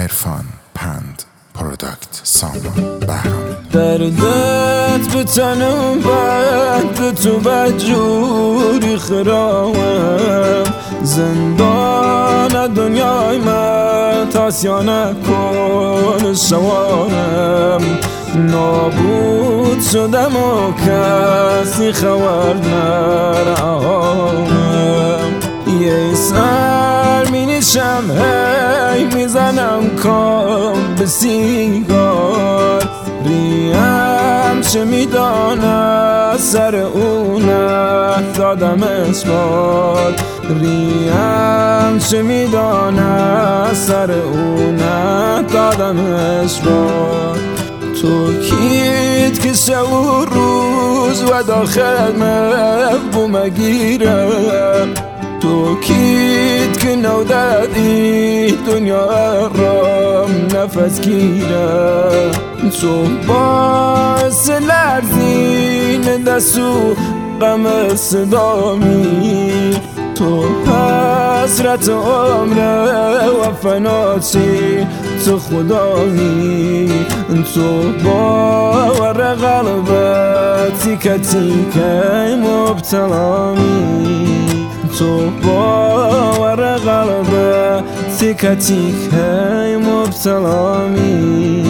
عرفان پند پروداکت سامان بهرامی. دردت به تنم بد تو بدجوری خرامم، زندان دنیای من تاسیا نکن شوارم. نابود شدم و کسی خبر نرامم. یه سر می نشم هی میزنم کام به سیگار، ریم چه میداند سر اونه دادمش بار. ریم چه میداند سر اونه دادمش بار. تو کیت که شب و روز و داخل محبوم گیرم، تو کیت که نو دادی دنیا رام نفس گیرم. تو باعث لرزین دست و غم صدامی، تو حسرت عمره و فناتی تو خدایی. تو باور قلبت تیکه تیکه مبتلامی، تو باور قلبت تیکه تیکه مبتلامی.